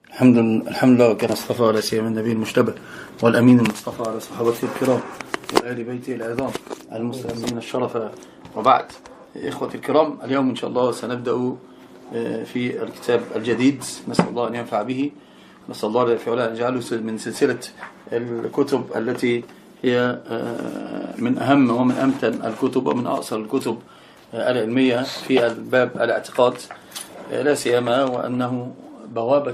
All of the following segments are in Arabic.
الحمد لله وكان اصطفى على سيما النبي المجتبى والأمين المصطفى على صحابته الكرام وآل بيته العظام المسلمين الشرف. وبعد، إخوة الكرام، اليوم إن شاء الله سنبدأ في الكتاب الجديد. نسأل الله أن ينفع به، نسأل الله أن يجعله من سلسلة الكتب التي هي من أهم ومن أمتن الكتب ومن أقصر الكتب العلمية في الباب الاعتقاد، لا سيما وأنه بوابة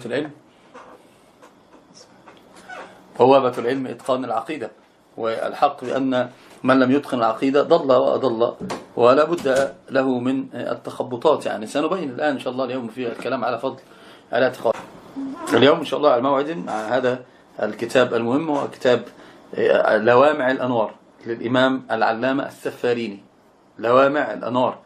العلم إتقان العقيدة. والحق بأن من لم يتقن العقيدة ضل وأضل ولا بد له من التخبطات. يعني سنبين الآن إن شاء الله اليوم في الكلام على فضل الاعتقاد. اليوم إن شاء الله على موعد مع هذا الكتاب المهم، هو كتاب لوامع الأنوار للإمام العلامة السفاريني. لوامع الأنوار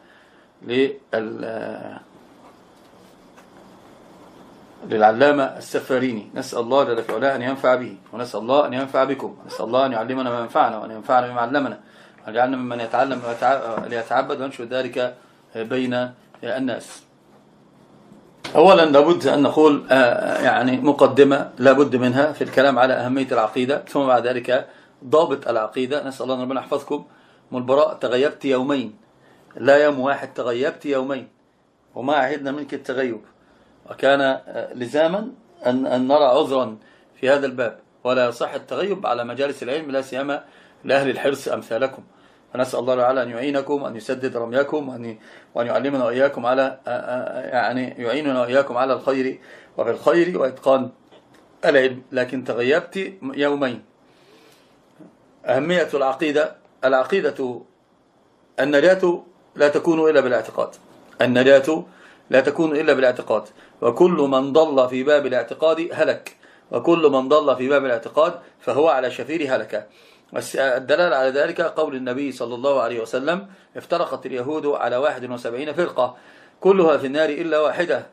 للعلامة السفاريني. نسأل الله جل في علاه أن ينفع به، ونسأل الله أن ينفع بكم، ونسأل الله أن يعلمنا ما ينفعنا وأن ينفعنا بما علمنا، وأن يجعلنا ممن يتعلم ليتعبد وينشر ذلك بين الناس. أولا لابد أن نقول يعني مقدمة لابد منها في الكلام على أهمية العقيدة، ثم بعد ذلك ضابط العقيدة. نسأل الله أن ربنا يحفظكم. من البراء: تغيبت يومين، لا يوم واحد، تغيبت يومين وما عهدنا منك التغيب. وكان لزاما أن نرى عذرا في هذا الباب، ولا يصح التغيب على مجالس العلم، لا سيما لأهل الحرص أمثالكم. فنسأل الله تعالى أن يعينكم، أن يسدد رميكم، وأن يعلمنا وإياكم على يعني يعيننا وإياكم على الخير وبالخير وإتقان العلم. لكن تغيبت يومين. أهمية العقيدة النجاة لا تكون إلا بالاعتقاد. النجاة لا تكون إلا بالاعتقاد، وكل من ضل في باب الاعتقاد هلك، وكل من ضل في باب الاعتقاد فهو على شفير هلكة. الدلالة على ذلك قول النبي صلى الله عليه وسلم: افترقت اليهود على 71 فرقة كلها في النار إلا واحدة.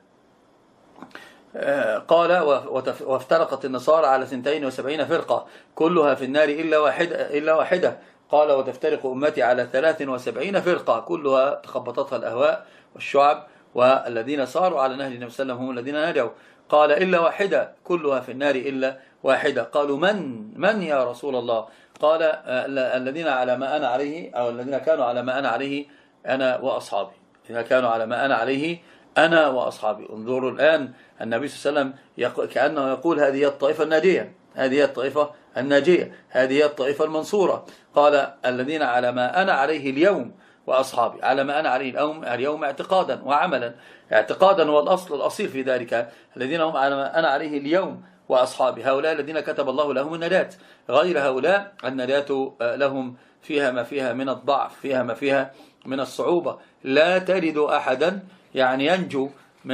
قال: وافترقت النصارى على 72 فرقة كلها في النار إلا واحدة. قال: وتفترق أمتي على 73 فرقة كلها تخبطتها الأهواء والشعب، والذين صاروا على نهج النبي صلى الله عليه وسلم هم الذين نجوا. قال: إلا واحدة كلها في النار إلا واحدة. قالوا: من يا رسول الله؟ قال: الذين على ما أنا عليه، أو الذين كانوا على ما أنا عليه أنا وأصحابي. إذا كانوا على ما أنا عليه أنا وأصحابي. انظروا الآن النبي صلى الله عليه وسلم كأنه يقول: هذه الطائفة الناجية، هذه الطائفة الناجية، هذه الطائفة المنصورة. قال: الذين على ما أنا عليه اليوم وأصحابي. على ما أنا عليه اليوم اعتقادا وعملا. اعتقادا هو الأصيل في ذلك. الذين هم على ما أنا عليه اليوم وأصحابي، هؤلاء الذين كتب الله لهم النجاة. غير هؤلاء النجاة لهم فيها ما فيها من الضعف، فيها ما فيها من الصعوبة. لا تجد أحدا يعني ينجو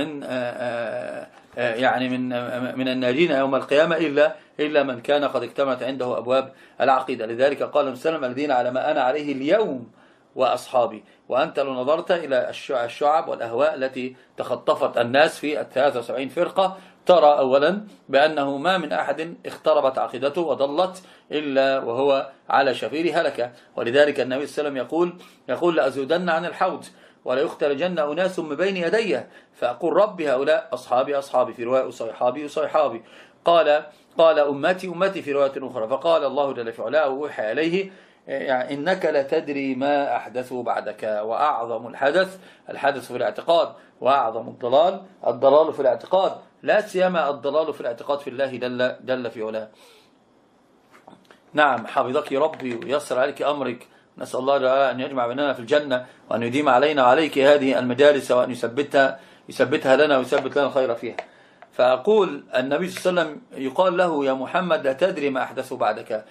من الناجين يوم القيامة إلا من كان قد اكتملت عنده أبواب العقيدة. لذلك قال المسلم: الذين على ما أنا عليه اليوم وأصحابي. وأنت لو نظرت إلى الشعب والأهواء التي تخطفت الناس في 73 فرقة، ترى أولا بأنه ما من أحد اختربت عقيدته وضلت إلا وهو على شفير هلكة. ولذلك النبي صلى الله عليه وسلم يقول: لأزودن عن الحوض ولا يختلجن أناس من بين يدي فأقول: ربي هؤلاء أصحابي أصحابي، في رواية صيحابي صيحابي. قال: أمتي في رواية أخرى. فقال الله جل في علاه ووحى إليه: يعني إنك لتدري ما أحدثوا بعدك، وأعظم الحدث في الاعتقاد، وأعظم الضلال في الاعتقاد، لا سيما الضلال في الاعتقاد في الله جل في علاه. نعم، حفظك ربي ويسر عليك أمرك. نسأل الله تعالى أن يجمع بيننا في الجنة، وأن يديم علينا وعليك هذه المجالس، وأن يثبتها لنا ويثبت لنا الخير فيها. فأقول النبي صلى الله عليه وسلم يقال له: يا محمد لا تدري ما أحدثوا بعدك.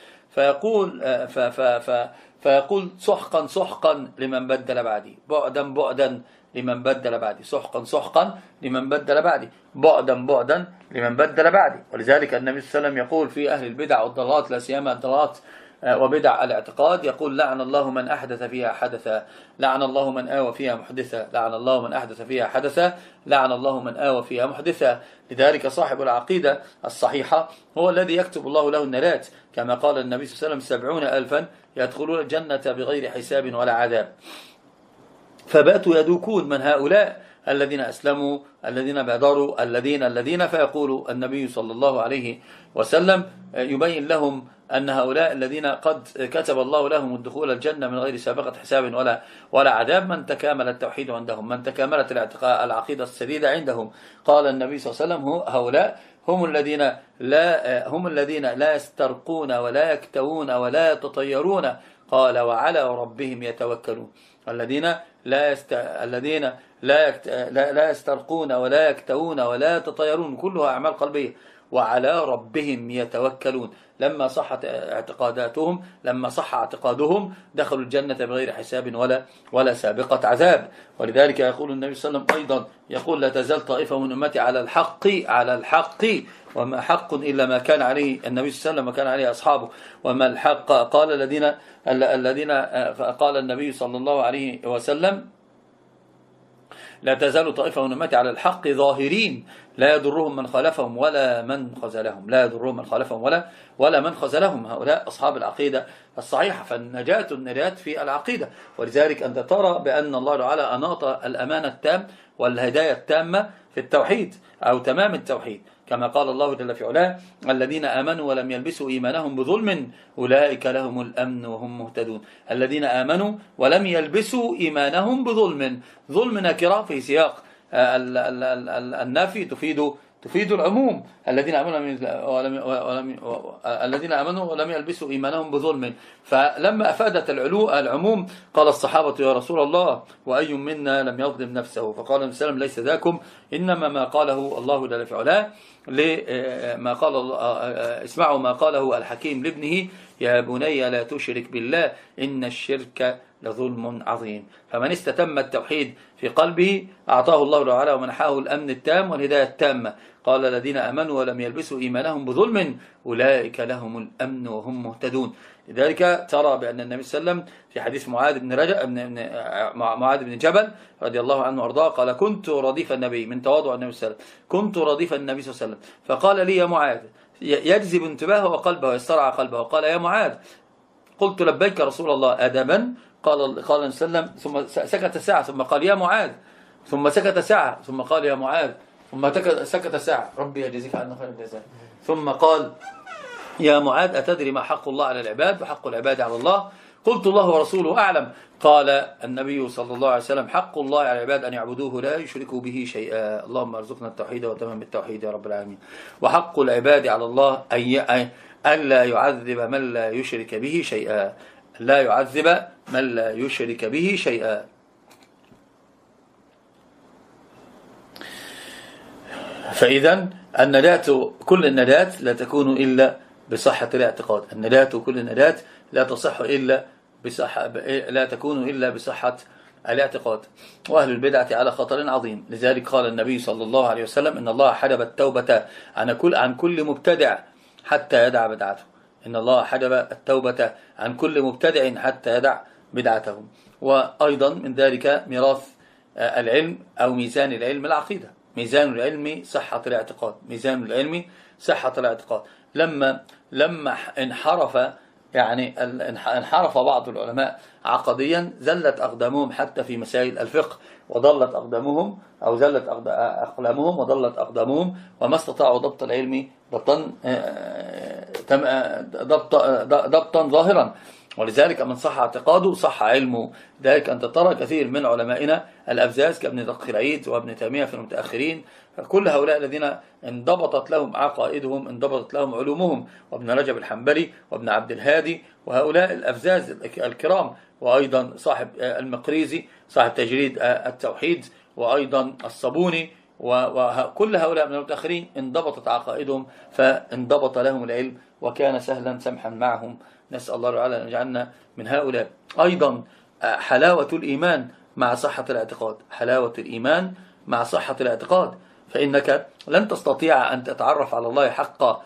فيقول: سحقا لمن بدل بعدي، بعدا لمن بدل بعدي، سحقا لمن بدل بعدي، بعدا لمن بدل بعدي. ولذلك النبي صلى الله عليه وسلم يقول في أهل البدع والضلالات، لا سيما الضلالات وبدع الاعتقاد، يقول: لعن الله من أحدث فيها حدثا، لعن الله من آوى فيها محدثا، لعن الله من أحدث فيها حدثا، لعن الله من آوى فيها محدثا. لذلك صاحب العقيدة الصحيحة هو الذي يكتب الله له النجاة، كما قال النبي صلى الله عليه وسلم: 70,000 يدخلون الجنة بغير حساب ولا عذاب. فباتوا يدوكون من هؤلاء الذين أسلموا، الذين بادروا، الذين فيقول النبي صلى الله عليه وسلم يبين لهم أن هؤلاء الذين قد كتب الله لهم الدخول الجنة من غير سابقة حساب ولا عذاب من تكامل التوحيد عندهم، من تكاملت العقيدة السديدة عندهم. قال النبي صلى الله عليه وسلم هؤلاء هم الذين لا يسترقون ولا يكتوون ولا يتطيرون. قال وعلى ربهم يتوكلون. الذين لا يسترقون ولا يكتوون ولا يتطيرون، كلها أعمال قلبية. وعلى ربهم يتوكلون، لما صحت اعتقاداتهم، لما صح اعتقادهم دخلوا الجنة بغير حساب ولا سابقة عذاب. ولذلك يقول النبي صلى الله عليه وسلم أيضا، يقول لا تزال طائفة من أمتي على الحق وما حق إلا ما كان عليه النبي صلى الله عليه وسلم وكان عليه أصحابه. وما الحق قال الذين قال النبي صلى الله عليه وسلم لا تزال طائفة من أمتي على الحق ظاهرين لا يضرهم من خالفهم ولا من خذلهم، لا يضرهم من خالفهم ولا من خذلهم. هؤلاء أصحاب العقيدة الصحيحة. فالنجاة في العقيدة. ولذلك أنت ترى بأن الله تعالى أناط الأمانة التام والهداية التامة في التوحيد أو تمام التوحيد، كما قال الله جل في علاه الذين آمنوا ولم يلبسوا إيمانهم بظلم أولئك لهم الأمن وهم مهتدون. الذين آمنوا ولم يلبسوا إيمانهم بظلم، ظلم نكرة في سياق النفي تفيد العموم. الذين آمنوا ولم يلبسوا إيمانهم بظلم. فلما أفادت العموم قال الصحابة يا رسول الله وأي منا لم يظلم نفسه؟ فقال النبي صلى الله عليه وسلم ليس ذاكم، إنما ما قاله الله جل في علاه ما قال اسمعوا ما قاله الحكيم لابنه يا بني لا تشرك بالله إن الشرك لظلم عظيم. فمن استتم التوحيد في قلبه أعطاه الله تعالى ومنحه الأمن التام والهداية التامة. قال الذين آمنوا ولم يلبسوا إيمانهم بظلم أولئك لهم الأمن وهم مهتدون. لذلك ترى بأن النبي صلى الله عليه وسلم في حديث معاذ بن جبل رضي الله عنه وارضاه قال كنت رديف النبي، من تواضع النبي صلى الله عليه وسلم، كنت رديف النبي صلى الله عليه وسلم فقال لي يا معاذ، يجذب انتباهه وقلبه ويسترعى قلبه، قال يا معاذ، قلت لبيك رسول الله أدبا؟ قال النبي صلى الله عليه وسلم ثم سكت ساعة ثم قال يا معاذ، ثم سكت ساعة ثم قال يا معاذ، ثم سكت ساعة ربي يجزيك عنا خير الجزاء، ثم قال يا معاذ أتدري ما حق الله على العباد وحق العباد على الله؟ قلت الله ورسوله أعلم. قال النبي صلى الله عليه وسلم حق الله على العباد أن يعبدوه لا يشركوا به شيئا. اللهم ارزقنا التوحيد وتمام التوحيد يا رب العالمين. وحق العباد على الله أن لا يعذب من لا يشرك به شيئا، لا يعذب من لا يشرك به شيئا. فإذا كل النجاة لا تكون إلا بصحة الاعتقاد. النجاة وكل النجاة لا تصح إلا لا تكون إلا بصحة الاعتقاد. وأهل البدعة على خطر عظيم. لذلك قال النبي صلى الله عليه وسلم إن الله حجب التوبة عن كل مبتدع حتى يدع بدعته. إن الله حجب التوبة عن كل مبتدع حتى يدع بدعته. وأيضا من ذلك ميراث العلم أو ميزان العلم العقيدة. ميزان العلم صحة الاعتقاد. ميزان العلم صحة الاعتقاد. لما انحرف بعض العلماء عقديا زلت أقدامهم حتى في مسائل الفقه، وضلت أقدامهم أو زلت أقلامهم وضلت أقدامهم، وما استطاعوا ضبط العلم ضبطا ظاهرا. ولذلك من صح اعتقاده صح علمه. ذلك أنت ترى كثير من علمائنا الأبزاز كابن دقيق العيد وابن تيمية في المتأخرين، كل هؤلاء الذين انضبطت لهم عقائدهم انضبطت لهم علومهم، وابن رجب الحنبلي وابن عبد الهادي وهؤلاء الأبزاز الكرام، وأيضا صاحب المقريزي صاحب تجريد التوحيد، وأيضا الصابوني، وكل هؤلاء من المتأخرين انضبطت عقائدهم فانضبط لهم العلم وكان سهلا سمحا معهم. نسأل الله تعالى أن يجعلنا من هؤلاء. أيضا حلاوة الإيمان مع صحة الاعتقاد. حلاوة الإيمان مع صحة الاعتقاد. فإنك لن تستطيع أن تتعرف على الله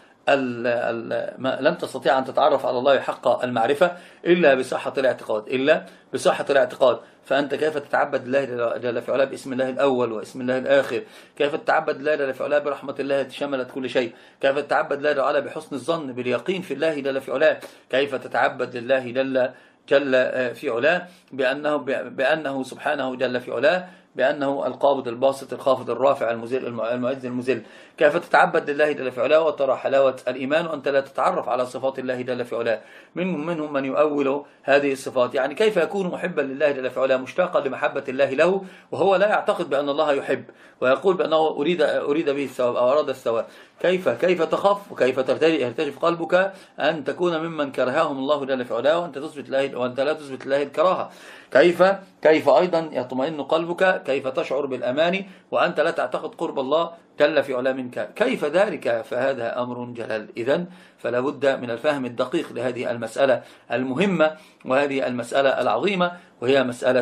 حق المعرفة إلا بصحة الاعتقاد. فأنت كيف تتعبد الله جل في علاه باسم الله الأول واسم الله الآخر؟ كيف تتعبد الله جل في علاه برحمة الله التي شملت كل شيء؟ كيف تتعبد الله جل وعلا بحسن الظن باليقين في الله جل في علاه؟ كيف تتعبد لله جل في علاه بأنه سبحانه جل في علاه بأنه القابض الباسط الخافض الرافع المعز المذل. كيف تتعبد لله جل في علاه وترى حلاوة الإيمان وأنت لا تتعرف على صفات الله جل في علاه؟ منهم من يؤول هذه الصفات، يعني كيف يكون محبا لله جل في علاه مشتاقا لمحبة الله له وهو لا يعتقد بأن الله يحب، ويقول بأنه أريد به الثواب أو أراد الثواب؟ كيف تخاف وكيف يرتجف قلبك أن تكون ممن كرههم الله جل في علاه وأنت لا تثبت الله الكراهة؟ كيف أيضا يطمئن قلبك؟ كيف تشعر بالأمان وأنت لا تعتقد قرب الله جل في علا منك؟ كيف ذلك؟ فهذا أمر جلل. إذن فلا بد من الفهم الدقيق لهذه المسألة المهمة وهذه المسألة العظيمة، وهي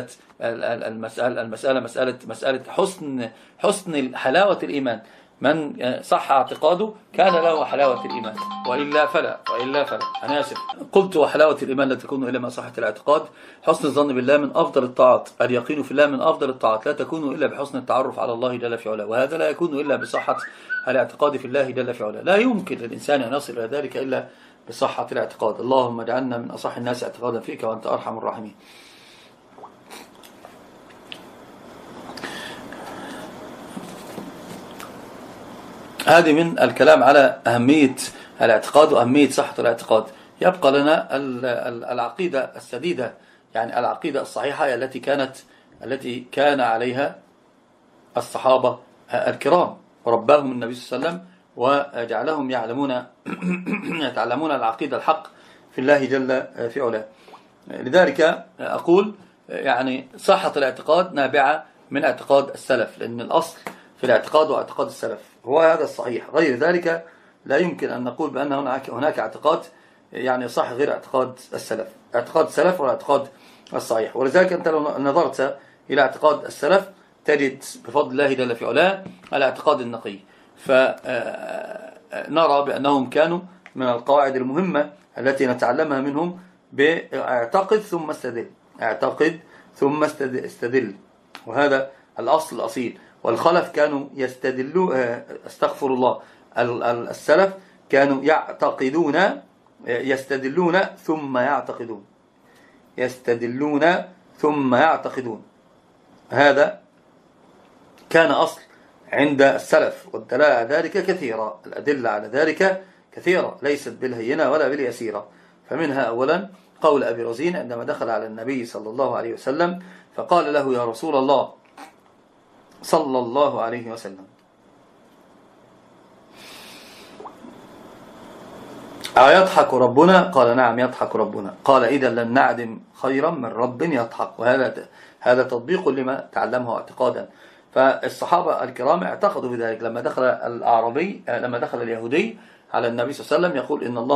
مسألة حسن حلاوة الإيمان. من صح اعتقاده كان له حلاوة الإيمان، وإلا فلا. أنا آسف، قلت وحلاوة الإيمان لا تكون إلا ما صحة الاعتقاد. حسن الظن بالله من أفضل الطاعات، اليقين في الله من أفضل الطاعات، لا تكون إلا بحسن التعرف على الله جل في علاه، وهذا لا يكون إلا بصحة الاعتقاد في الله جل في علاه. لا يمكن للإنسان أن يصل إلى ذلك إلا بصحة الاعتقاد. اللهم اجعلنا من أصح الناس اعتقادا فيك وأنت أرحم الراحمين. هذه من الكلام على أهمية الاعتقاد وأهمية صحة الاعتقاد. يبقى لنا العقيدة السديدة، يعني العقيدة الصحيحة التي كان عليها الصحابة الكرام ورباهم النبي صلى الله عليه وسلم وجعلهم يتعلمون العقيدة الحق في الله جل في علاه. لذلك أقول يعني صحة الاعتقاد نابعة من اعتقاد السلف، لأن الأصل في الاعتقاد واعتقاد السلف هو هذا الصحيح. غير ذلك لا يمكن أن نقول بأن هناك اعتقاد يعني صح غير اعتقاد السلف. اعتقاد السلف والاعتقاد الصحيح. ولذلك أنت لو نظرت إلى اعتقاد السلف تجد بفضل الله جل في علاه الاعتقاد النقي، فنرى بأنهم كانوا من القواعد المهمة التي نتعلمها منهم باعتقد ثم استدل، اعتقد ثم استدل، وهذا الأصل الأصيل. والخلف كانوا استغفر الله، السلف كانوا يستدلون ثم يعتقدون. هذا كان أصل عند السلف، والدلالة على ذلك كثيرة، الأدلة على ذلك كثيرة ليست بالهينة ولا باليسيرة. فمنها أولا قول أبي رزين عندما دخل على النبي صلى الله عليه وسلم فقال له: يا رسول الله صلى الله عليه وسلم، أيضحك ربنا؟ قال: نعم يضحك ربنا. قال: إذا لن نعدم خيرا من رب يضحك. وهذا تطبيق لما تعلمه اعتقادا. فالصحابة الكرام اعتقدوا بذلك. لما دخل اليهودي على النبي صلى الله عليه وسلم يقول: إن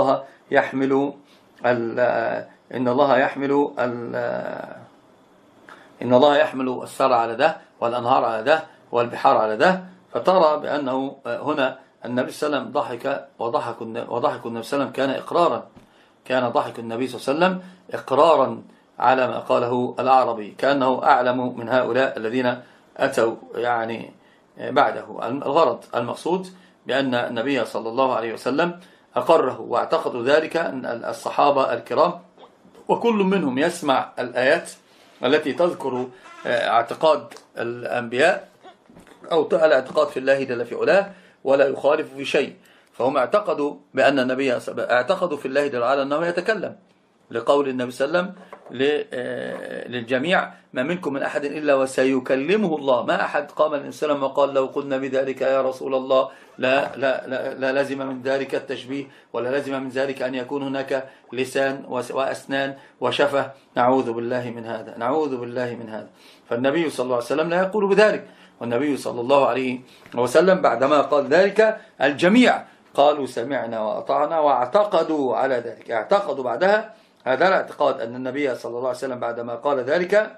الله يحمل السر على ده والأنهار على ده والبحار على ده. فترى بأنه هنا النبي صلى الله عليه وسلم ضحك، وضحك النبي صلى الله عليه وسلم كان ضحك النبي صلى الله عليه وسلم إقرارا على ما قاله الأعرابي، كأنه أعلم من هؤلاء الذين أتوا يعني بعده. الغرض المقصود بأن النبي صلى الله عليه وسلم أقره واعتقدوا ذلك أن الصحابة الكرام وكل منهم يسمع الآيات التي تذكر اعتقاد الأنبياء أو الاعتقاد في الله جل في علاه ولا يخالف في شيء. فهم اعتقدوا بأن النبي اعتقدوا في الله جل وعلا أنه يتكلم، لقول النبي صلى الله عليه وسلم للجميع: ما منكم من أحد إلا وسيكلمه الله. ما أحد قام الإنسان وقال: لو قلنا بذلك يا رسول الله لا لازم من ذلك التشبيه، ولا لازم من ذلك أن يكون هناك لسان وأسنان وشفة. نعوذ بالله من هذا. فالنبي صلى الله عليه وسلم لا يقول بذلك. والنبي صلى الله عليه وسلم بعدما قال ذلك الجميع قالوا: سمعنا وأطعنا، واعتقدوا على ذلك. اعتقدوا بعدها هذا الاعتقاد أن النبي صلى الله عليه وسلم بعدما قال ذلك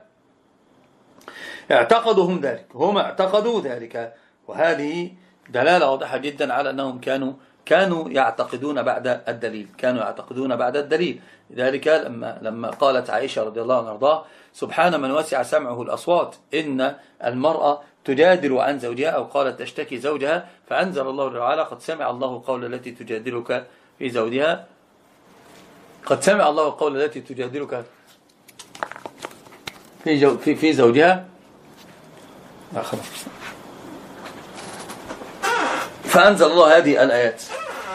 هم اعتقدوا ذلك. وهذه دلالة واضحة جدا على أنهم كانوا يعتقدون بعد الدليل. لذلك لما قالت عائشة رضي الله عنها وارضاها: سبحان من وسع سمعه الأصوات، إن المرأة تجادل عن زوجها، أو قالت تشتكي زوجها، فأنزل الله تعالى: قد سمع الله قول التي تجادلك في زوجها، قد سمع الله قول التي تجادلك في زوجها لا خلاص. فأنزل الله هذه الآيات.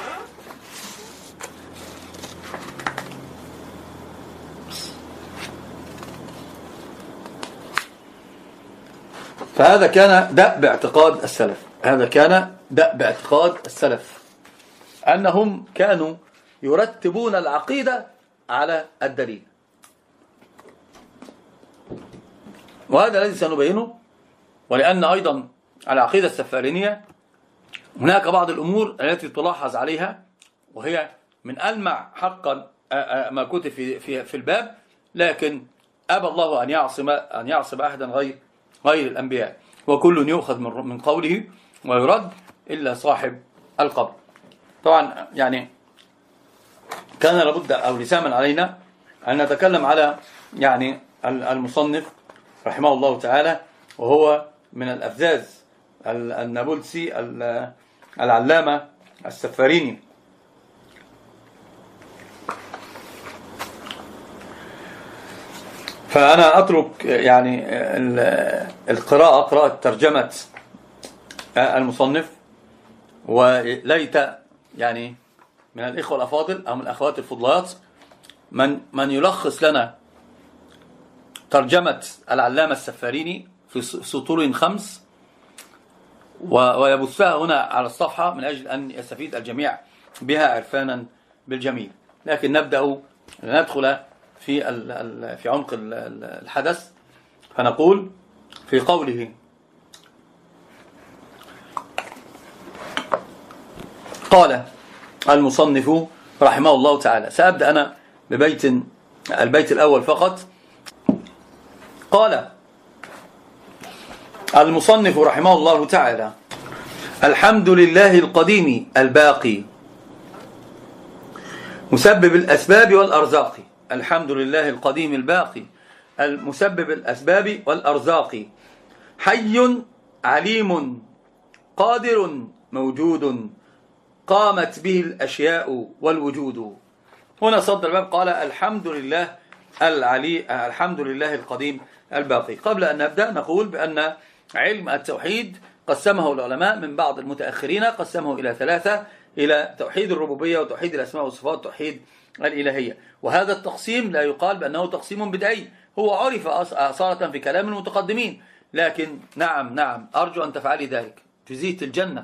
فهذا كان دأب اعتقاد السلف، هذا كان دأب اعتقاد السلف، أنهم كانوا يرتبون العقيدة على الدليل. وهذا الذي سنبينه. ولأن أيضا العقيدة السفارينية هناك بعض الأمور التي تلاحظ عليها، وهي من ألمع حقا ما كتب في الباب، لكن أبى الله أن يعصم أحدا غير الأنبياء، وكل يؤخذ من قوله ويرد إلا صاحب القبر. طبعا يعني كان لابد أو لزاما علينا أن نتكلم على يعني المصنف رحمه الله تعالى، وهو من الأفزاز النابلسي العلامة السفاريني. فأنا أترك يعني قراءة ترجمة المصنف، وليت يعني من الإخوة الأفاضل أو من الأخوات الفضلات من يلخص لنا ترجمة العلامة السفاريني في سطور 5 ويبثها هنا على الصفحة من أجل أن يستفيد الجميع بها عرفانا بالجميل. لكن ندخل في عمق الحدث. فنقول في قوله: قال المصنف رحمه الله تعالى. سأبدأ أنا البيت الأول فقط. قال المصنف رحمه الله تعالى: الحمد لله القديم الباقي مسبب الأسباب والأرزاق. الحمد لله القديم الباقي المسبب الأسباب والأرزاق، حي عليم قادر موجود قامت به الأشياء والوجود. هنا صدر الباب قال الحمد لله الحمد لله القديم الباقي. قبل أن نبدأ نقول بأن علم التوحيد قسمه العلماء من بعض المتأخرين، قسمه إلى 3: إلى توحيد الربوبية وتوحيد الأسماء والصفات وتوحيد الإلهية. وهذا التقسيم لا يقال بأنه تقسيم بدعي، هو عرف أصالة في كلام المتقدمين، لكن نعم أرجو أن تفعلي ذلك تزيد الجنة.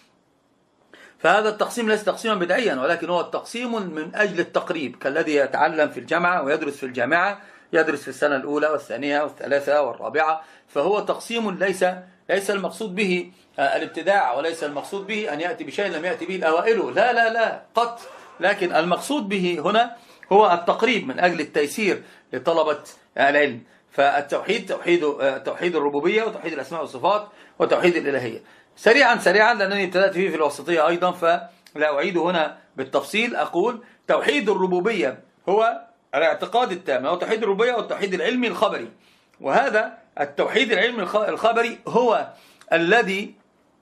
فهذا التقسيم ليس تقسيما بدعيا، ولكن هو التقسيم من أجل التقريب، كالذي يتعلم في الجامعة ويدرس في الجامعة، يدرس في السنة الأولى والثانية والثالثة والرابعة. فهو تقسيم ليس المقصود به الابتداع، وليس المقصود به أن يأتي بشيء لم يأتي به الأوائل، لا قط، لكن المقصود به هنا هو التقريب من أجل التيسير لطلبة العلم. فالتوحيد توحيد الربوبية وتوحيد الأسماء والصفات وتوحيد الإلهية. سريعا لأنني ابتدأت فيه في الوسطية أيضا، فلا أعيد هنا بالتفصيل. أقول توحيد الربوبية هو الاعتقاد التام، هو توحيد الربوبية والتوحيد العلمي الخبري. وهذا التوحيد العلمي الخبري هو الذي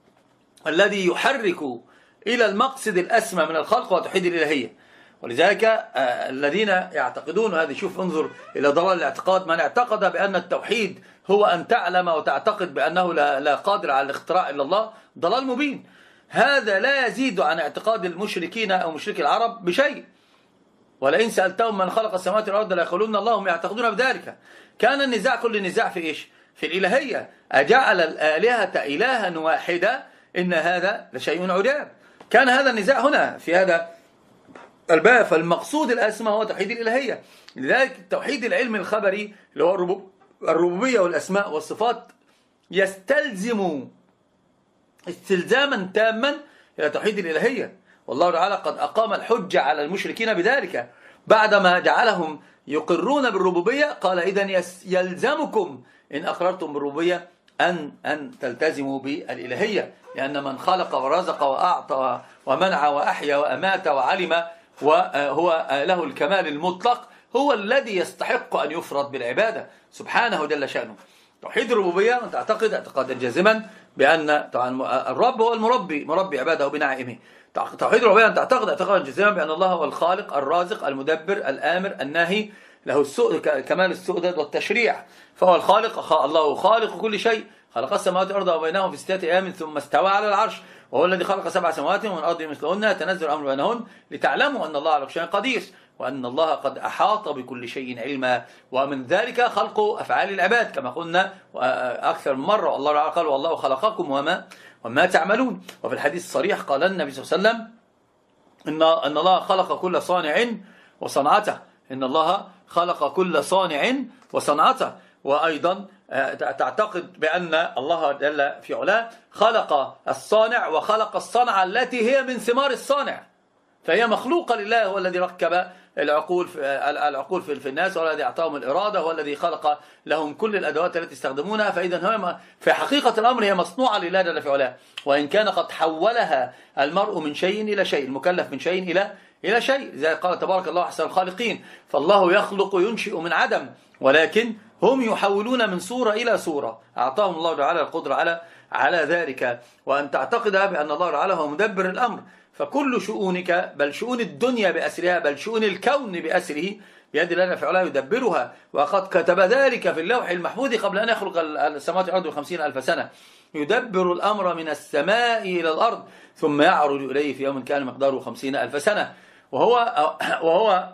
يحرك إلى المقصد الأسمى من الخلق وتوحيد الإلهية. ولذلك الذين يعتقدون هذه، شوف انظر إلى ضلال الاعتقاد، من اعتقد بأن التوحيد هو أن تعلم وتعتقد بأنه لا قادر على الاختراع إلا الله، ضلال مبين. هذا لا يزيد عن اعتقاد المشركين أو مشركي العرب بشيء. ولئن سألتهم من خلق السماوات والأرض ليقولون الله، هم يعتقدون بذلك. كان النزاع كل النزاع في إيش؟ في الإلهية. أجعل الآلهة إلها واحدة إن هذا لشيء عجاب. كان هذا النزاع هنا في هذا الباب. فالمقصود الأسمى هو توحيد الإلهية. لذلك التوحيد العلمي الخبري اللي هو الربوبية والأسماء والصفات يستلزم استلزاما تاما إلى توحيد الإلهية. والله تعالى قد أقام الحجة على المشركين بذلك، بعدما جعلهم يقرون بالربوبية قال إذن يلزمكم إن أقررتم بالربوبية أن تلتزموا بالإلهية، لأن من خلق ورزق وأعطى ومنع وأحيا وأمات وعلم وهو له الكمال المطلق هو الذي يستحق أن يفرض بالعبادة سبحانه جل شأنه. توحيد الربوبية أن تعتقد اعتقادا جازما بأن طبعا الرب هو مربي عباده بنعمه. توحيد الربوبية أن تعتقد اعتقادا جازما بأن الله هو الخالق الرازق المدبر الآمر الناهي، له كمال السؤدد والتشريع، فهو الخالق، الله خالق كل شيء، خلق السماوات والأرض وبينهم في 6 أيام ثم استوى على العرش، وهو الذي خلق 7 سماوات ومن الأرض مثلهن تنزل الأمر بينهن لتعلموا أن الله على كل شيء قدير وأن الله قد أحاط بكل شيء علما. ومن ذلك خلق أفعال العباد كما قلنا أكثر من مرة، الله قال والله خلقكم وما تعملون. وفي الحديث الصريح قال النبي صلى الله عليه وسلم إن الله خلق كل صانع وصنعته، إن الله خلق كل صانع وصنعته. وأيضا تعتقد بأن الله جل في علاه خلق الصانع وخلق الصنعة التي هي من ثمار الصانع، فهي مخلوقة لله، هو الذي ركب العقول في الناس، هو الذي أعطاهم الإرادة، هو الذي خلق لهم كل الأدوات التي يستخدمونها. فإذا في حقيقة الأمر هي مصنوعة لله جل في علاه، وإن كان قد حولها المرء من شيء إلى شيء، المكلف من شيء إلى شيء، زي قال تبارك الله أحسن الخالقين. فالله يخلق ينشئ من عدم، ولكن هم يحولون من صورة إلى صورة، أعطاهم الله تعالى القدرة على ذلك. وأن تعتقد بأن الله تعالى هو مدبر الأمر، فكل شؤونك، بل شؤون الدنيا بأسرها، بل شؤون الكون بأسره بيد الله في علاه يدبرها، وقد كتب ذلك في اللوح المحفوظ قبل أن يخلق السماوات والأرض ب50,000 سنة. يدبر الأمر من السماء إلى الأرض ثم يعرج إليه في يوم كان مقداره 50,000 سنة. وهو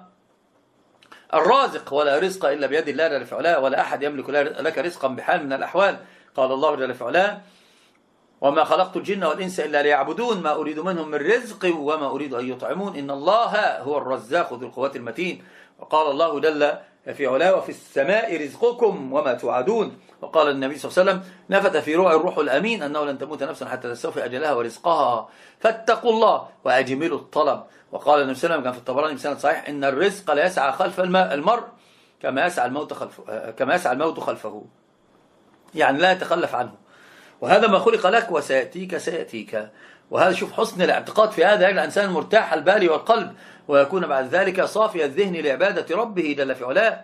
الرازق، ولا رزق إلا بيد الله جل في علاه، ولا أحد يملك لك رزقا بحال من الأحوال. قال الله جل في علاه وما خلقت الجن والإنس إلا ليعبدون ما أريد منهم من رزق وما أريد أن يطعمون إن الله هو الرزاق ذو القوة المتين. وقال الله جل في علاه وفي السماء رزقكم وما توعدون. وقال النبي صلى الله عليه وسلم نفث في روع الروح الأمين أنه لن تموت نفس حتى تستوفي أجلها ورزقها فاتقوا الله وأجملوا الطلب. وقال النبي صلى الله عليه وسلم كان في الطبراني بسند صحيح إن الرزق لا يسعى خلف المرء كما يسعى الموت خلفه، يعني لا يتخلف عنه، وهذا ما خلق لك وسيأتيك. وهذا شوف حسن الاعتقاد في هذا الإنسان مرتاح البال والقلب، ويكون بعد ذلك صافي الذهن لعبادة ربه جل في علاه.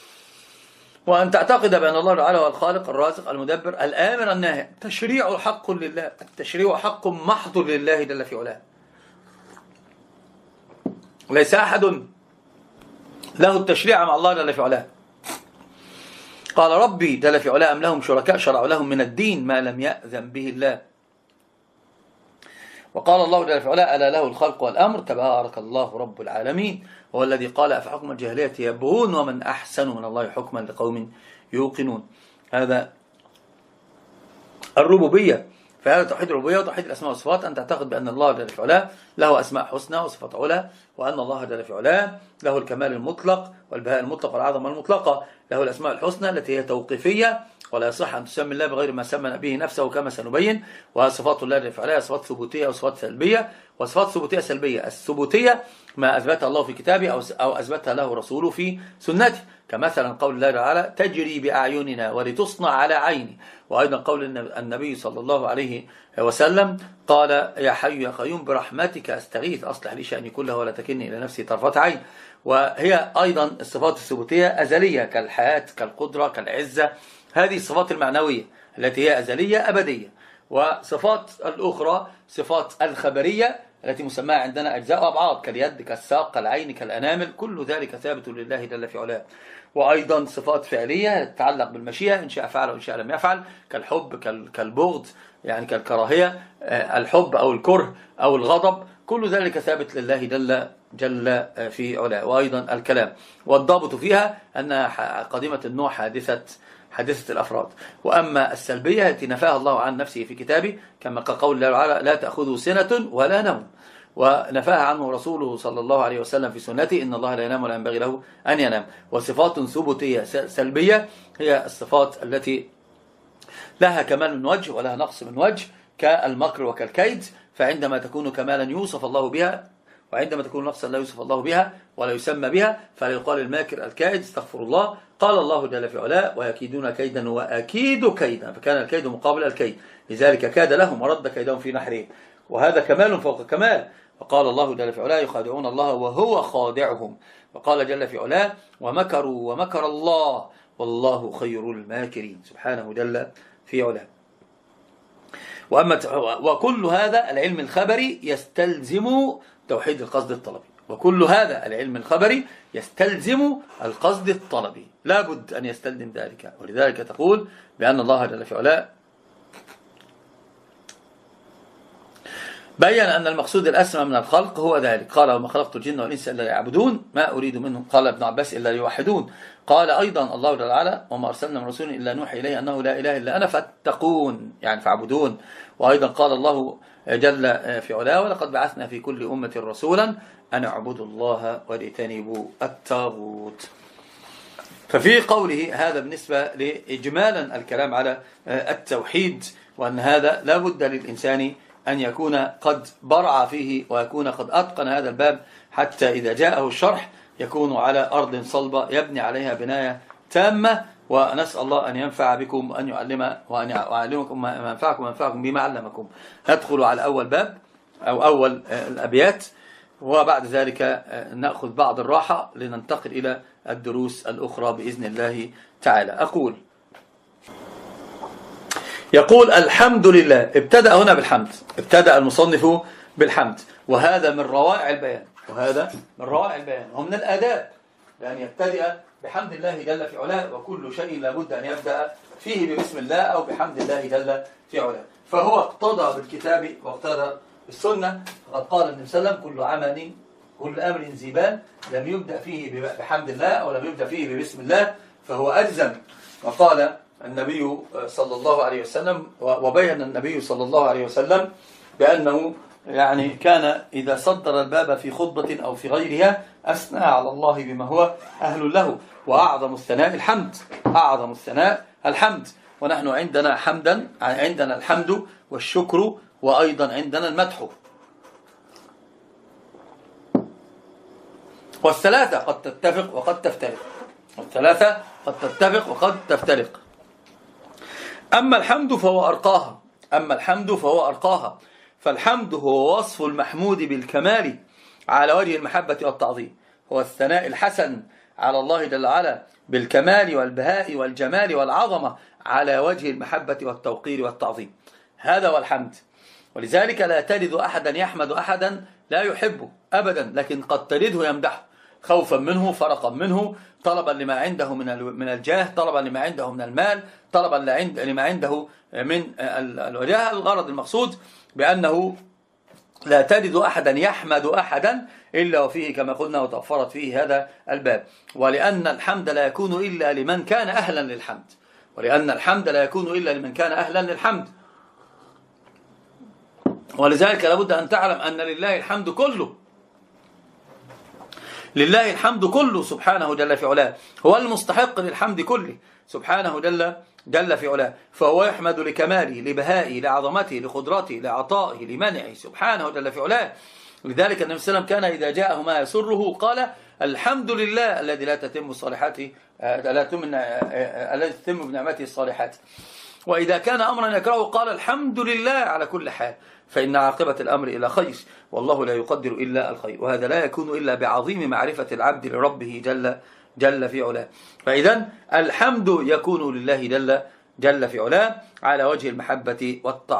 وأن تعتقد بأن الله تعالى هو الخالق الرازق المدبر الآمر الناهي. تشريع حق لله، التشريع حق محض لله جل في علاه، ليس أحد له التشريع مع الله جل في علاه. قال ربي جل في علاه أم لهم شركاء شرعوا لهم من الدين ما لم يأذن به الله. وقال الله جل في علاه ألا له الخلق والأمر تبارك الله رب العالمين. هو الذي قال أفحكم الجاهلية يبغون ومن أحسن من الله حكما لقوم يوقنون. هذا الربوبية، فهذا توحيد الربوبية وتوحيد الأسماء والصفات، أن تعتقد بأن الله جل في علاه له أسماء حسنى وصفات علا، وأن الله جل في علاه له الكمال المطلق والبهاء المطلق والعظمة المطلقة، له الأسماء الحسنى التي هي توقيفية ولا يصح أن تسمي الله بغير ما سمى به نفسه كما سنبين. وصفات الله جل في علاه صفات ثبوتية وصفات سلبية. وصفات ثبوتية سلبية، الثبوتية ما أثبتها الله في كتابه أو أثبتها له رسوله في سنته، كمثلا قول الله تعالى تجري بأعيننا ولتصنع على عيني. وأيضا قول النبي صلى الله عليه وسلم قال يا حي يا قيوم برحمتك أستغيث أصلح لي شأني كله ولا تكلني إلى نفسي طرفة عين. وهي أيضا الصفات الثبوتية أزلية كالحياة كالقدرة كالعزة، هذه الصفات المعنوية التي هي أزلية أبدية. وصفات الأخرى صفات الخبرية التي مسماها عندنا أجزاء وأبعاد كاليد كالساق كالعين كالأنامل، كل ذلك ثابت لله جل في علاه. وأيضا صفات فعلية تتعلق بالمشيئة إن شاء فعل وإن شاء لم يفعل، كالحب كالبغض يعني كالكراهية، الحب أو الكره أو الغضب، كل ذلك ثابت لله جل في علاه. وأيضا الكلام، والضابط فيها أنها قديمة النوع حادثة الأفراد. وأما السلبية التي نفاها الله عن نفسه في كتابه كما قول الله تعالى لا تأخذه سنة ولا نوم، ونفاها عنه رسوله صلى الله عليه وسلم في سنته إن الله لا ينام ولا ينبغي له أن ينام. وصفات ثبوتية سلبية هي الصفات التي لها كمال من وجه ولها نقص من وجه، كالمكر وكالكيد، فعندما تكون كمالا يوصف الله بها، وعندما تكون نقصا لا يوصف الله بها ولا يسمى بها، فلا يقال الماكر الكائد، استغفر الله. قال الله جل في علاه ويكيدون كيدا وأكيد كيدا، فكان الكيد مقابل الكيد، لذلك كاد لهم ورد كيدهم في نحره، وهذا كمال فوق كمال. وقال الله جل في علاه يخادعون الله وهو خادعهم. وقال جل في علاه ومكروا ومكر الله والله خير الماكرين، سبحانه جل في علاه. وكل هذا العلم الخبري يستلزم توحيد القصد الطلبي، وكل هذا العلم الخبري يستلزم القصد الطلبي، لا بد أن يستلزم ذلك. ولذلك تقول بأن الله جل في علاه بين أن المقصود الأسمى من الخلق هو ذلك. قال وما خلقت الجن والإنس إلا ليعبدون ما أريد منهم. قال ابن عباس إلا ليوحدون. قال أيضا الله جل وعلا وما أرسلنا من رسول إلا نوحي إليه أنه لا إله إلا أنا فاتقون، يعني فاعبدون. وأيضا قال الله جل في علاه ولقد بعثنا في كل أمة رسولا أن اعبدوا الله واجتنبوا الطاغوت. ففي قوله هذا بالنسبة لإجمالا الكلام على التوحيد، وأن هذا لا بد للإنسان أن يكون قد برع فيه ويكون قد أتقن هذا الباب، حتى إذا جاءه الشرح يكون على أرض صلبة يبني عليها بناية تامة. ونسأل الله أن ينفع بكم وأن يعلمكم ما ينفعكم وينفعكم بما علمكم. ندخل على أول باب أو أول الأبيات، وبعد ذلك نأخذ بعض الراحة لننتقل إلى الدروس الأخرى بإذن الله تعالى. يقول الحمد لله. ابتدأ هنا بالحمد، ابتدأ المصنف بالحمد، وهذا من روائع البيان، ومن الآداب لأن يبتدئ بحمد الله جل في علاه، وكل شيء لابد أن يبدأ فيه بسم الله أو بحمد الله جل في علاه. فهو اقتضى بالكتاب واقتضى بالسنة. فقد قال النبي صلى الله عليه وسلم كل أمر زبال لم يبدأ فيه بحمد الله أو لم يبدأ فيه ببسم الله فهو أجزم. وقال النبي صلى الله عليه وسلم، وبين النبي صلى الله عليه وسلم بأنه يعني كان إذا صدر الباب في خطبة أو في غيرها أثنى على الله بما هو أهل له، وأعظم الثناء الحمد، أعظم الثناء الحمد. ونحن عندنا حمدا، عندنا الحمد والشكر، وأيضا عندنا المدح. والثلاثة قد تتفق وقد تفترق، والثلاثة قد تتفق وقد تفترق. أما الحمد فهو أرقاها، فالحمد هو وصف المحمود بالكمال على وجه المحبة والتعظيم، هو الثناء الحسن على الله جل وعلا بالكمال والبهاء والجمال والعظمة على وجه المحبة والتوقير والتعظيم. هذا هو الحمد. ولذلك لا تجد أحدا يحمد أحدا لا يحبه أبدا، لكن قد تجده يمدحه خوفا منه، فرقا منه، طلبا لما عنده من الجاه، طلبا لما عنده من المال، طلبا لما عنده من الوجاهة. الغرض المقصود بأنه لا تجد أحدا يحمد أحدا إلا وفيه كما قلنا وتوفرت فيه هذا الباب. ولأن الحمد لا يكون إلا لمن كان أهلا للحمد، ولذلك لابد أن تعلم أن لله الحمد كله، سبحانه جل في علاه، هو المستحق للحمد كله سبحانه جل في علاه. فهو يحمد لكماله، لبهائه، لعظمته، لقدرته، لعطائه، لمنعه سبحانه جل في علاه. لذلك النبي صلى الله عليه وسلم كان إذا جاءه ما يسره قال الحمد لله الذي لا تتم صالحاته، الذي تتم بنعمته الصالحات. وإذا كان أمرا يكرهه قال الحمد لله على كل حال، فإن عاقبة الأمر إلى خير، والله لا يقدر إلا الخير. وهذا لا يكون إلا بعظيم معرفة العبد لربه جل في علاه. فإذا الحمد يكون لله جل في علاه على وجه المحبة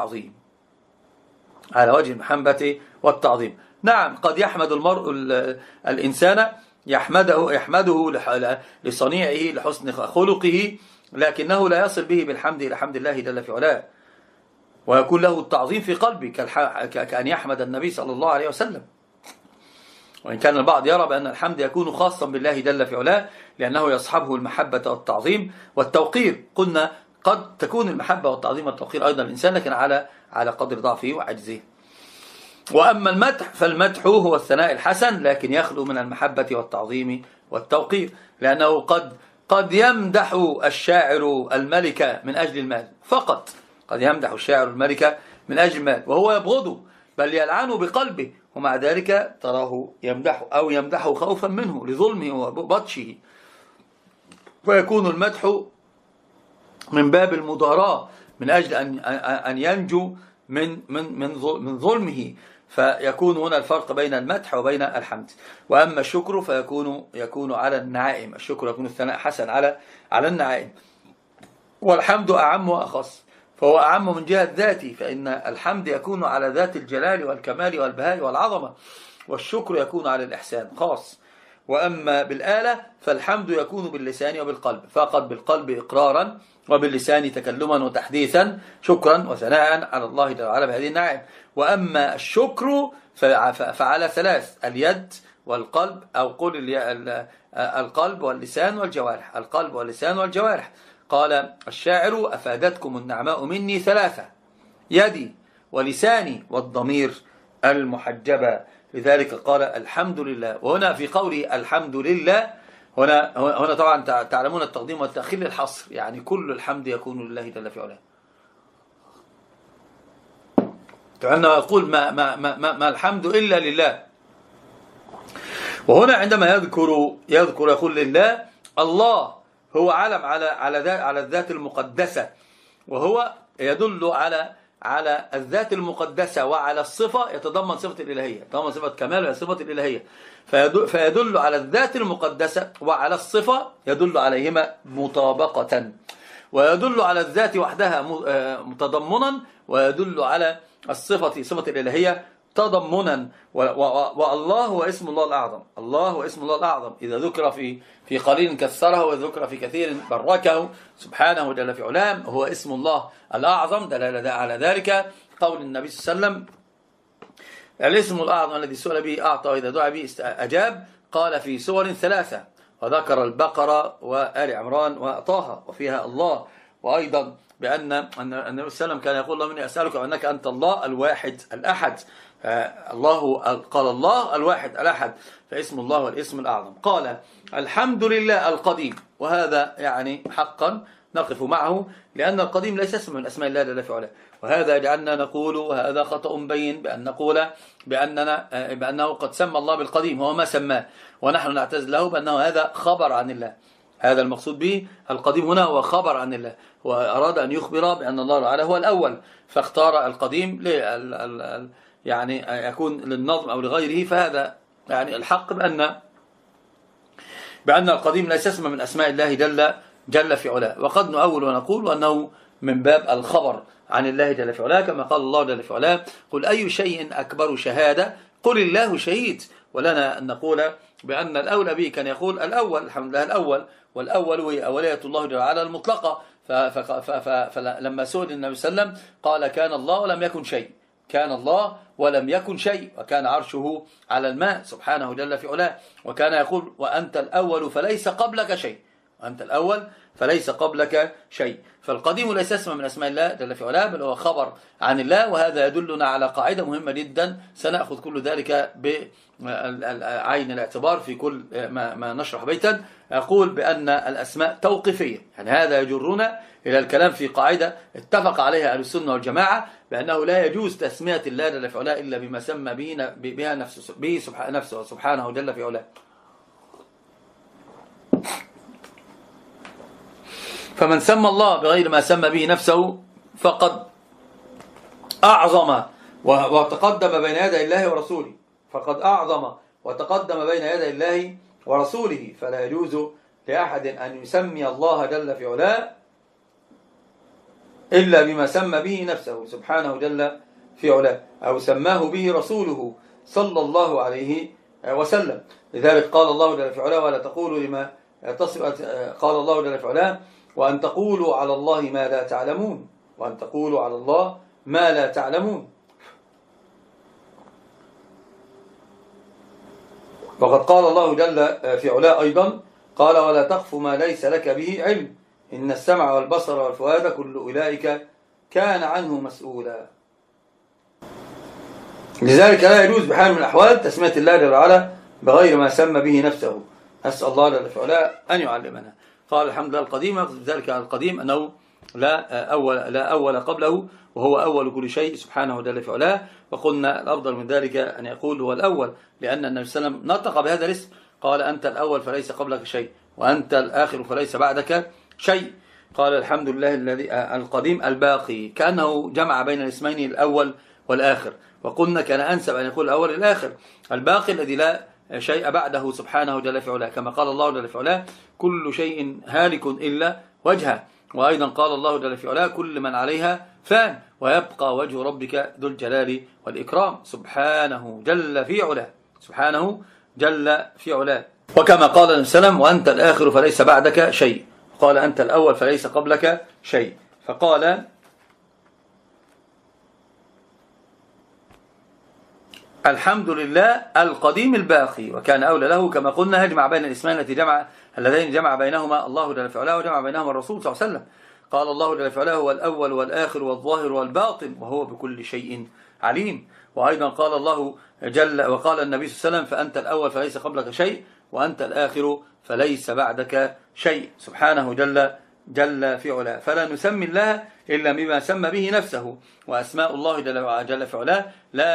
والتعظيم، نعم. قد يحمد المرء الإنسان يحمده لصنيعه، لحسن خلقه، لكنه لا يصل به بالحمد إلى حمد الله جل في علاه، ويكون له التعظيم في قلبه كأن يحمد النبي صلى الله عليه وسلم. وإن كان البعض يرى بأن الحمد يكون خاصا بالله جل في علاه لأنه يصحبه المحبة والتعظيم والتوقير. قلنا قد تكون المحبة والتعظيم والتوقير أيضا الإنسان، لكن على قدر ضعفه وعجزه. وأما المدح فالمدح هو الثناء الحسن، لكن يخلو من المحبة والتعظيم والتوقير، لأنه قد يمدح الشاعر الملك من أجل المال فقط، قد يمدح الشاعر الملك من أجل المال وهو يبغضه بل يلعنه بقلبه، ومع ذلك تراه يمدحه أو يمدحه خوفا منه لظلمه وبطشه. ويكون المدح من باب المضاراة من أجل أن ينجو من ظلمه. فيكون هنا الفرق بين المدح وبين الحمد. وأما الشكر فيكون على النعائم، الشكر يكون الثناء حسن على النعائم. والحمد أعم وأخص، فهو أعم من جهة ذاته، فإن الحمد يكون على ذات الجلال والكمال والبهاء والعظمة، والشكر يكون على الإحسان خاص. وأما بالآلة فالحمد يكون باللسان وبالقلب، فقط بالقلب إقرارا وباللسان تكلما وتحديثا شكرا وثناء على الله جل وعلا بهذه النعم. وأما الشكر فعلى ثلاث: اليد والقلب، أو قل القلب واللسان والجوارح، القلب واللسان والجوارح. قال الشاعر: أفادتكم النعماء مني ثلاثة: يدي ولساني والضمير المحجبة. لذلك قال الحمد لله. وهنا في قولي الحمد لله، هنا طبعا تعلمون التقديم والتأخير للحصر، يعني كل الحمد يكون لله جل في علاه. كأنه يقول ما الحمد إلا لله. وهنا عندما يذكر يقول لله، الله هو علم على الذات المقدسة، وهو يدل على الذات المقدسة وعلى الصفة، يتضمن صفة الإلهية، يتضمن صفة كمال وصفة الإلهية، فيدل على الذات المقدسة وعلى الصفة، يدل عليهما مطابقة، ويدل على الذات وحدها متضمنا، ويدل على الصفة صفة الإلهية تضمنا. والله هو اسم الله الأعظم، الله هو اسم الله الأعظم، إذا ذكر في قليل كثره، وإذا ذكر في كثير بركه سبحانه جل في علاه. هو اسم الله الأعظم، دلالة على ذلك قول النبي صلى الله عليه وسلم: الاسم الأعظم الذي سئل به أعطى، وإذا دعا به أجاب. قال في سور ثلاثة، وذكر البقرة وآل عمران وطه وفيها الله. وأيضا بأن النبي صلى الله عليه وسلم كان يقول: اللهم إني أسألك وأنك أنت الله الواحد الأحد. الله قال الله الواحد الأحد، فاسم الله والاسم الأعظم. قال الحمد لله القديم، وهذا يعني حقا نقف معه، لأن القديم ليس اسم من أسماء الله جل في علاه. وهذا جعلنا نقول، وهذا خطأ بين، بأن نقول بأنه قد سمى الله بالقديم، هو ما سماه، ونحن نعتز له بأنه هذا خبر عن الله. هذا المقصود به القديم هنا هو خبر عن الله، وأراد أن يخبر بأن الله تعالى هو الأول، فاختار القديم يعني يكون للنظم أو لغيره. فهذا يعني الحق بأن القديم ليس اسم من أسماء الله جل في علاه. وقد نؤول ونقول أنه من باب الخبر عن الله جل في علاه، كما قال الله جل في علاه: قل أي شيء أكبر شهادة قل الله شهيد. ولنا أن نقول بأن الأولى به كان يقول الأول، الحمد لله الأول، والأول هي أولية الله جل وعلا المطلقة. فلما سئل النبي صلى الله عليه وسلم قال: كان الله ولم يكن شيء، كان الله ولم يكن شيء، وكان عرشه على الماء سبحانه جل في علاه. وكان يقول: وأنت الأول فليس قبلك شيء، وأنت الأول فليس قبلك شيء. فالقديم ليس اسم من أسماء الله جل في علاه، بل هو خبر عن الله. وهذا يدلنا على قاعدة مهمة جدا، سنأخذ كل ذلك بعين الاعتبار في كل ما نشرح بيتا. أقول بأن الأسماء توقيفية، يعني هذا يجرنا إلى الكلام في قاعدة اتفق عليها أهل السنة والجماعة، بأنه لا يجوز تسمية الله جل في علاه إلا بما سمى بها نفسه سبحانه جل في علاه. فمن سمى الله بغير ما سمى به نفسه فقد أعظم وتقدم بين يدي الله ورسوله، فقد أعظم وتقدم بين يدي الله ورسوله. فلا يجوز لأحد أن يسمي الله جل في علاه إلا بما سمى به نفسه سبحانه جل في علاه، أو سماه به رسوله صلى الله عليه وسلم. لذلك قال الله جل في علاه: ولا تقولوا لما تصف، قال الله جل في علاه: وأن تقولوا على الله ما لا تعلمون، وأن تقولوا على الله ما لا تعلمون. وقد قال الله جل في علاه أيضا، قال: ولا تقف ما ليس لك به علم، إن السمع والبصر والفؤاد كل أولئك كان عنه مسؤولا. لذلك لا يجوز بحال من الأحوال تسمية الله جل وعلا بغير ما سمى به نفسه. أسأل الله جل في علاه أن يعلمنا. قال الحمد لله القديم، ذلك القديم أنه لا أول قبله، وهو أول كل شيء سبحانه جل في علاه. وقلنا الأفضل من ذلك أن يقول هو الأول، لأن النبي صلى الله عليه وسلم نطق بهذا الاسم، قال: أنت الأول فليس قبلك شيء، وأنت الآخر فليس بعدك شيء. قال الحمد لله الذي القديم الباقي، كأنه جمع بين الاسمين الأول والآخر. وقلنا كان أنسب أن يقول الأول الآخر، الباقي الذي لا شيء بعده سبحانه جل في علاه، كما قال الله جل في علاه: كل شيء هالك إلا وجهه. وأيضا قال الله جل في علاه: كل من عليها فان، ويبقى وجه ربك ذو الجلال والإكرام سبحانه جل في علاه، سبحانه جل في علاه. وكما قال النبي صلى الله عليه وسلم: وأنت الآخر فليس بعدك شيء، قال أنت الأول فليس قبلك شيء. فقال الحمد لله القديم الباقي، وكان أولى له كما قلنا يجمع بين الاسمين اللذين جمع بينهما الله جل في علاه وجمع بينهما الرسول صلى الله عليه وسلم. قال الله جل في علاه هو الأول والآخر والظاهر والباطن وهو بكل شيء عليم. وأيضا قال الله جل وقال النبي صلى الله عليه وسلم فأنت الأول فليس قبلك شيء وأنت الآخر فليس بعدك شيء، سبحانه جل في علاه. فلا نسمي الله إلا بما سمى به نفسه، وأسماء الله جل في علاه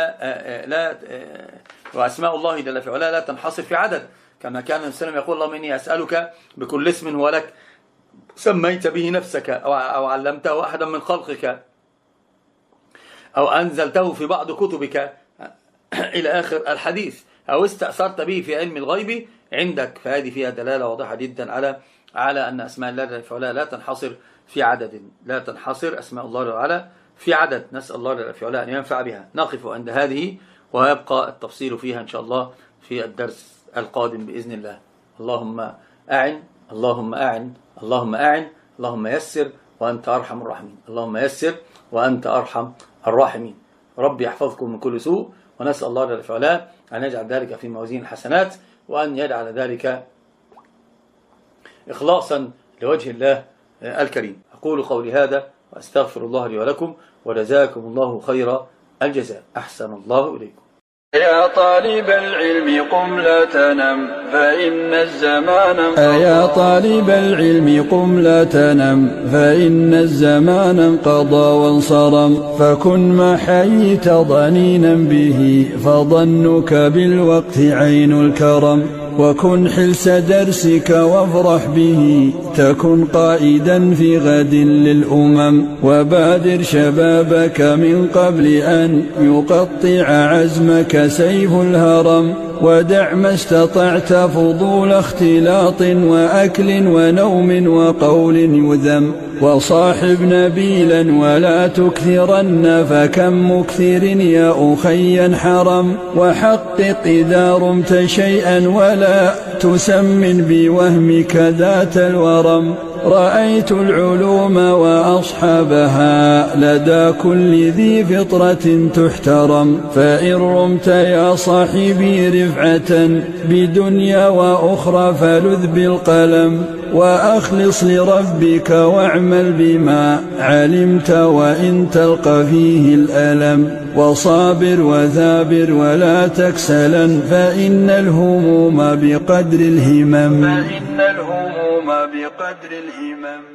وأسماء الله جل في علاه لا تنحصر في عدد، كما كان النبي صلى الله عليه وسلم يقول اللهم إني أسألك بكل اسم هو لك سميت به نفسك أو علمته أحدا من خلقك أو أنزلته في بعض كتبك إلى آخر الحديث، أو استأثرت به في علم الغيب عندك. فهذه فيها دلالة واضحة جدا على أن أسماء الله جل في علاه لا تنحصر في عدد، لا تنحصر أسماء الله جل وعلا في عدد. نسأل الله جل في علاه أن ينفع بها. نقف عند هذه ويبقى التفصيل فيها إن شاء الله في الدرس القادم بإذن الله. اللهم أعن، اللهم أعن، اللهم أعن، اللهم يسر وأنت أرحم الراحمين، اللهم يسر وأنت أرحم الراحمين. ربي يحفظكم من كل سوء، ونسأل الله جل في علاه أن يجعل ذلك في موازين الحسنات، وأن يجعل ذلك إخلاصا لوجه الله الكريم. أقول قولي هذا وأستغفر الله لي ولكم، وجزاكم الله خير الجزاء. أحسن الله إليكم. يا طالب العلم قم لا تنم فإن الزمان يا طالب العلم قم لا تنم فإن الزمان انقضى وانصرم، فكن ما حييت ضنينا به فظنك بالوقت عين الكرم، وكن حلس درسك وافرح به تكن قائدا في غد للأمم، وبادر شبابك من قبل أن يقطع عزمك سيف الهرم، ودع ما استطعت فضول اختلاط وأكل ونوم وقول يذم، وصاحب نبيلا ولا تكثرن فكم مكثر يا أخي حرم، وحقق إذا رمت شيئا ولا تسمن بوهمك ذات الورم، رأيت العلوم وأصحابها لدى كل ذي فطرة تحترم، فإن رمت يا صاحبي رفعة بدنيا وأخرى فلذ بالقلم، وأخلص لربك واعمل بما علمت وإن تلقى فيه الألم، وصابر وثابر ولا تكسلا فإن الهموم بقدر الهمم.